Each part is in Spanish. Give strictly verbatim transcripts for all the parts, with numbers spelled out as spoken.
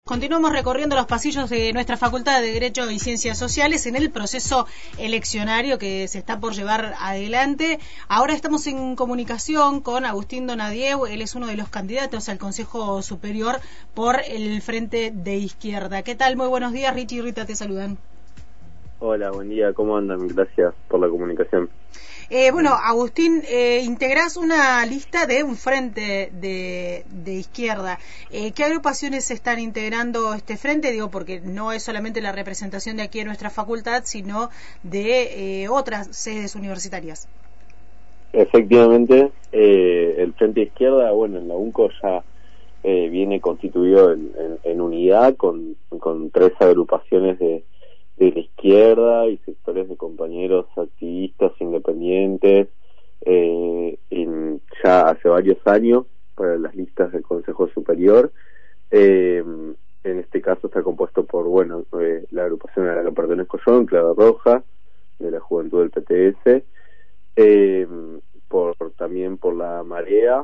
Continuamos recorriendo los pasillos de nuestra Facultad de Derecho y Ciencias Sociales en el proceso eleccionario que se está por llevar adelante. Ahora estamos en comunicación con Agustín Donadieu, él es uno de los candidatos al Consejo Superior por el Frente de Izquierda. ¿Qué tal? Muy buenos días, Richie y Rita te saludan. Hola, buen día, ¿cómo andan? Gracias por la comunicación. Eh, bueno, Agustín, eh, integrás una lista de un frente de, de izquierda. Eh, ¿Qué agrupaciones se están integrando este frente? Digo, porque no es solamente la representación de aquí en nuestra facultad, sino de eh, otras sedes universitarias. Efectivamente, eh, el Frente de Izquierda, bueno, en la UNCO ya eh, viene constituido en, en, en unidad con, con tres agrupaciones de de la izquierda y sectores de compañeros activistas independientes eh, en, ya hace varios años para las listas del Consejo Superior. Eh, en este caso está compuesto por, bueno, eh, la agrupación a la que pertenezco yo, en Clave Roja, de la Juventud del P T S, eh, por también por la Marea,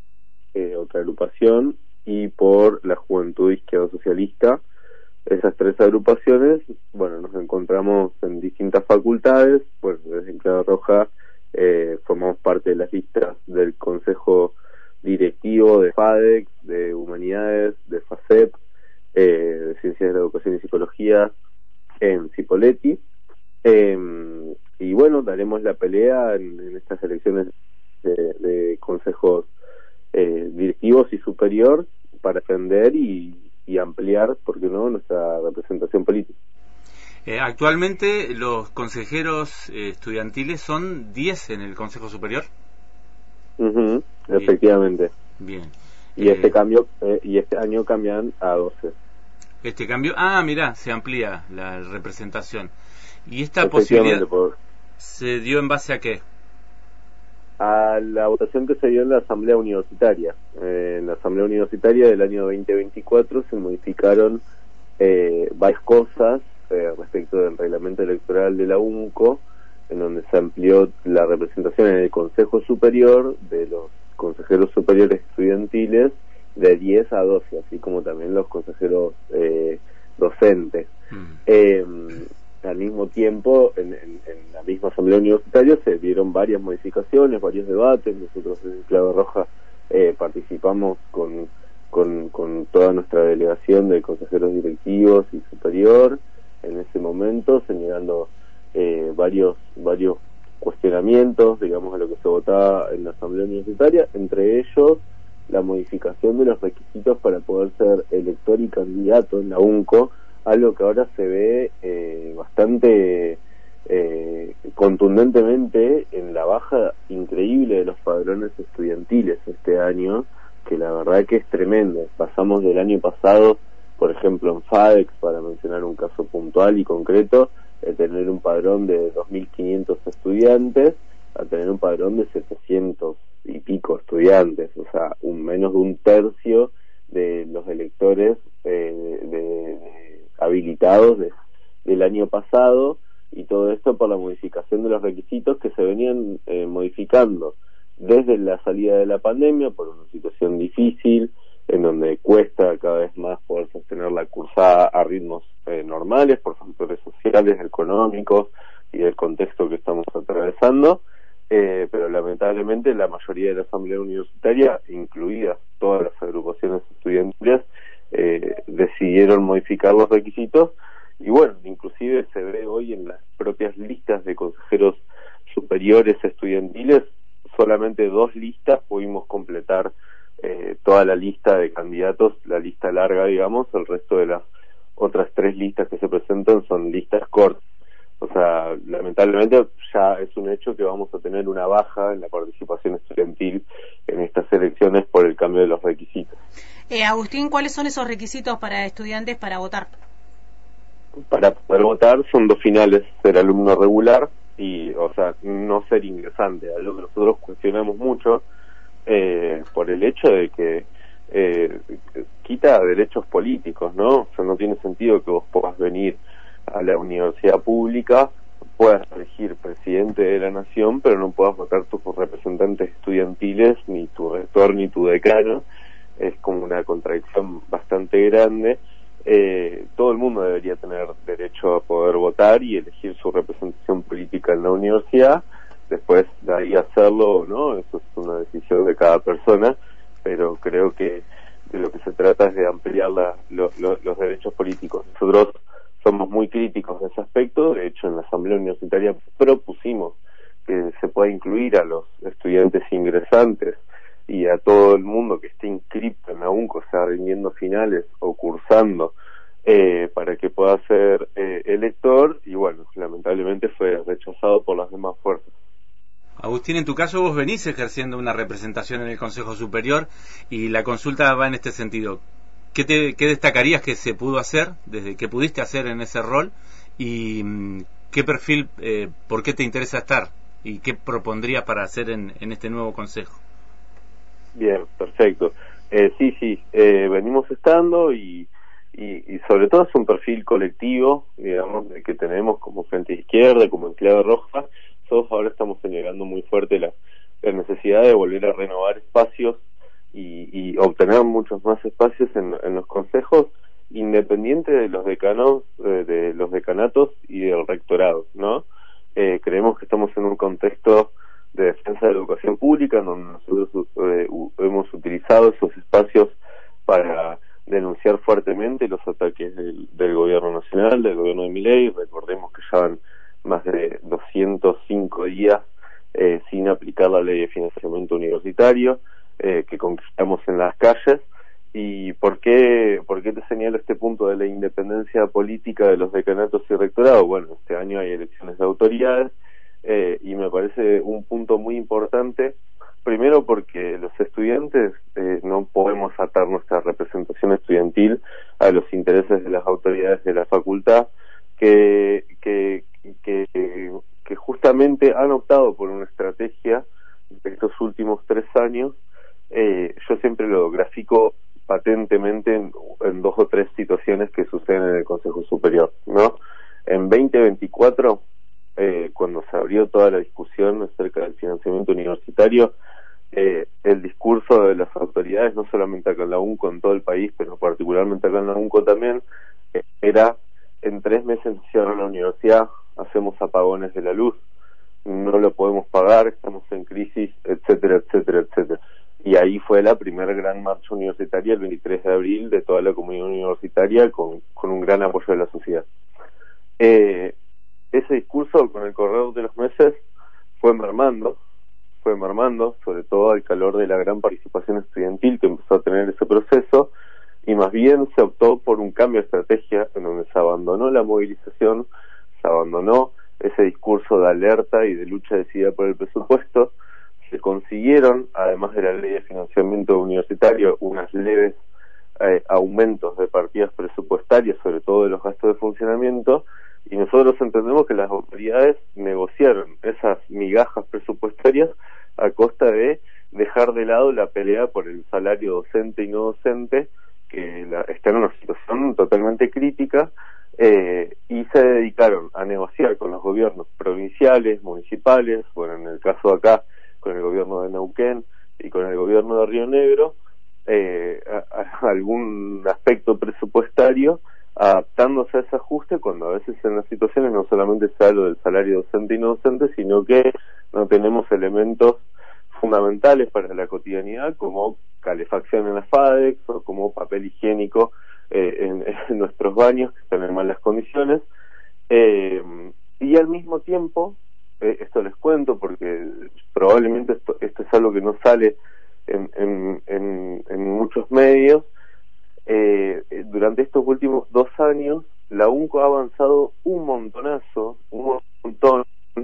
eh, otra agrupación, y por la Juventud Izquierda Socialista. Esas tres agrupaciones, bueno, nos encontramos en distintas facultades. Bueno, desde Clave Roja eh, formamos parte de las listas del Consejo Directivo de FADEX, de Humanidades, de FACEP, eh, de Ciencias de la Educación y Psicología, en Cipolletti. Eh, y bueno, daremos la pelea en, en estas elecciones de, de consejos eh, directivos y superior para defender y y ampliar, ¿por qué no?, nuestra representación política. Eh, actualmente los consejeros eh, estudiantiles son diez en el Consejo Superior. Uh-huh, efectivamente. Bien. Y eh, este cambio eh, y este año cambian a doce. Este cambio, ah, mirá, se amplía la representación. ¿Y esta posibilidad por... se dio en base a qué? A la votación que se dio en la Asamblea Universitaria. Eh, en la Asamblea Universitaria del año veinte veinticuatro se modificaron eh, varias cosas eh, respecto del reglamento electoral de la UNCO, en donde se amplió la representación en el Consejo Superior de los consejeros superiores estudiantiles de diez a doce, así como también los consejeros eh, docentes. Mm. Eh, Al mismo tiempo, en, en, en la misma Asamblea Universitaria se dieron varias modificaciones, varios debates. Nosotros en Clave Roja eh, participamos con, con, con toda nuestra delegación de consejeros directivos y superior en ese momento, señalando eh, varios varios cuestionamientos, digamos, a lo que se votaba en la Asamblea Universitaria, entre ellos la modificación de los requisitos para poder ser elector y candidato en la UNCO, algo que ahora se ve eh, bastante eh, contundentemente en la baja increíble de los padrones estudiantiles este año, que la verdad que es tremenda. Pasamos del año pasado, por ejemplo en FADEX, para mencionar un caso puntual y concreto, de tener un padrón de dos mil quinientos estudiantes a tener un padrón de setecientos y pico estudiantes, o sea, un menos de un tercio de los electores eh, de, de habilitados de, del año pasado, y todo esto por la modificación de los requisitos que se venían eh, modificando desde la salida de la pandemia, por una situación difícil en donde cuesta cada vez más poder sostener la cursada a ritmos eh, normales por factores sociales, económicos y del contexto que estamos atravesando, eh, pero lamentablemente la mayoría de la Asamblea Universitaria, incluidas todas las agrupaciones estudiantiles, Eh, decidieron modificar los requisitos, y bueno, inclusive se ve hoy en las propias listas de consejeros superiores estudiantiles, solamente dos listas pudimos completar eh, toda la lista de candidatos, la lista larga, digamos. El resto de las otras tres listas que se presentan son listas cortas. O sea, lamentablemente ya es un hecho que vamos a tener una baja en la participación estudiantil en estas elecciones por el cambio de los requisitos. Eh, Agustín, ¿cuáles son esos requisitos para estudiantes para votar? Para poder votar son dos finales: ser alumno regular y, o sea, no ser ingresante, algo que nosotros cuestionamos mucho eh, por el hecho de que eh, quita derechos políticos, ¿no? O sea, no tiene sentido que vos puedas venir a la universidad pública, puedas elegir presidente de la nación, pero no puedas votar tus representantes estudiantiles, ni tu rector, ni tu decano. Es como una contradicción bastante grande, eh, todo el mundo debería tener derecho a poder votar y elegir su representación política en la universidad. Después de ahí hacerlo o no, eso es una decisión de cada persona, pero creo que de lo que se trata es de ampliar la, lo, lo, los derechos políticos. Nosotros somos muy críticos de ese aspecto. De hecho, en la Asamblea Universitaria propusimos que se pueda incluir a los estudiantes ingresantes y a todo el mundo que esté inscrito en la UNCO, o sea, rindiendo finales o cursando, eh, para que pueda ser eh, elector, y bueno, lamentablemente fue rechazado por las demás fuerzas. Agustín, en tu caso vos venís ejerciendo una representación en el Consejo Superior y la consulta va en este sentido. ¿Qué, te, qué destacarías que se pudo hacer, desde que pudiste hacer en ese rol, y mmm, qué perfil, eh, por qué te interesa estar y qué propondrías para hacer en, en este nuevo Consejo? Bien, perfecto. Eh, sí, sí, eh, venimos estando y, y, y sobre todo es un perfil colectivo, digamos, que tenemos como Frente Izquierda, como Enclave Roja. Todos ahora estamos señalando muy fuerte la, la necesidad de volver a renovar espacios y, y obtener muchos más espacios en, en los consejos, independiente de los decanos, eh, de los decanatos y del rectorado, ¿no? Eh, creemos que estamos en un contexto de defensa de la educación pública, donde nosotros eh, hemos utilizado esos espacios para denunciar fuertemente los ataques del, del gobierno nacional, del gobierno de Milei. Recordemos que ya van más de doscientos cinco días eh, sin aplicar la ley de financiamiento universitario, eh, que conquistamos en las calles. ¿Y por qué, por qué te señalo este punto de la independencia política de los decanatos y rectorados? Bueno, este año hay elecciones de autoridades, eh, y me parece un punto muy importante, primero porque los estudiantes eh, no podemos atar nuestra representación estudiantil a los intereses de las autoridades de la facultad, que, que, que, que justamente han optado por una estrategia de estos últimos tres años. Eh, yo siempre lo grafico patentemente en, en dos o tres situaciones que suceden en el Consejo Superior, ¿no? En veinte veinticuatro, eh, cuando se abrió toda la discusión acerca del financiamiento universitario, eh, el discurso de las autoridades, no solamente acá en la UNCO, en todo el país, pero particularmente acá en la UNCO también, eh, era: en tres meses se cierra la universidad, hacemos apagones de la luz, no lo podemos pagar, estamos en crisis, etcétera, etcétera, etcétera. Y ahí fue la primera gran marcha universitaria, el veintitrés de abril, de toda la comunidad universitaria, con, con un gran apoyo de la sociedad. Eh, ese discurso, con el correr de los meses, fue mermando, fue mermando, sobre todo al calor de la gran participación estudiantil que empezó a tener ese proceso, y más bien se optó por un cambio de estrategia en donde se abandonó la movilización, se abandonó ese discurso de alerta y de lucha decidida por el presupuesto. Se consiguieron, además de la ley de financiamiento universitario, unas leves eh, aumentos de partidas presupuestarias, sobre todo de los gastos de funcionamiento, y nosotros entendemos que las autoridades negociaron esas migajas presupuestarias a costa de dejar de lado la pelea por el salario docente y no docente, que la, está en una situación totalmente crítica, eh, y se dedicaron a negociar con los gobiernos provinciales, municipales, bueno, en el caso de acá, con el gobierno de Neuquén y con el gobierno de Río Negro, eh, a, a algún aspecto presupuestario, adaptándose a ese ajuste, cuando a veces en las situaciones no solamente se habla del salario docente y no docente, sino que no tenemos elementos fundamentales para la cotidianidad, como calefacción en las FADEX o como papel higiénico eh, en, en nuestros baños, que están en malas condiciones. Eh, y al mismo tiempo, eh, esto les cuento porque probablemente esto, esto es algo que no sale en, en, en, en muchos medios. Eh, durante estos últimos dos años, la UNCO ha avanzado un montonazo, un montón,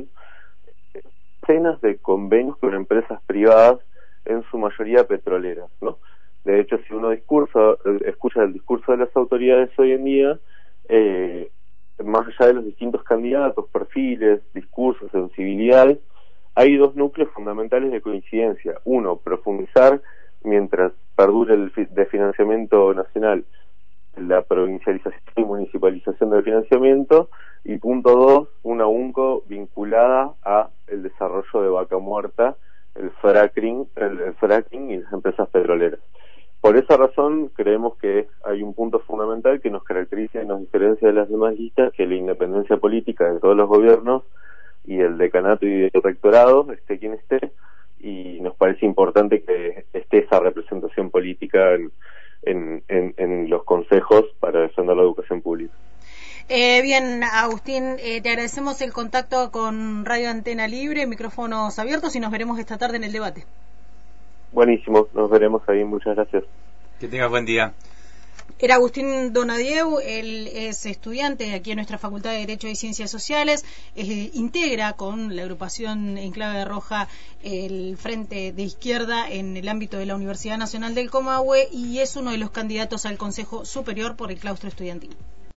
decenas de convenios con empresas privadas, en su mayoría petroleras, ¿no? De hecho, si uno discursa, escucha el discurso de las autoridades hoy en día, eh, más allá de los distintos candidatos, perfiles, discursos, sensibilidades, hay dos núcleos fundamentales de coincidencia. Uno, profundizar, mientras perdure el de financiamiento nacional, la provincialización y municipalización del financiamiento, y punto dos, una UNCO vinculada a el desarrollo de Vaca Muerta, el fracking, el, el fracking y las empresas petroleras. por esa razón creemos que hay un punto fundamental que nos caracteriza y nos diferencia de las demás listas, que es la independencia política de todos los gobiernos y el decanato y el rectorado, esté quien esté, y nos parece importante que esté esa representación política en, en, en, en los consejos para defender la educación pública. Eh, bien, Agustín, eh, te agradecemos el contacto con Radio Antena Libre, micrófonos abiertos, y nos veremos esta tarde en el debate. Buenísimo, nos veremos ahí, muchas gracias. Que tengas buen día. Era Agustín Donadieu, él es estudiante aquí en nuestra Facultad de Derecho y Ciencias Sociales, eh, integra con la agrupación Enclave Roja el Frente de Izquierda en el ámbito de la Universidad Nacional del Comahue y es uno de los candidatos al Consejo Superior por el claustro estudiantil.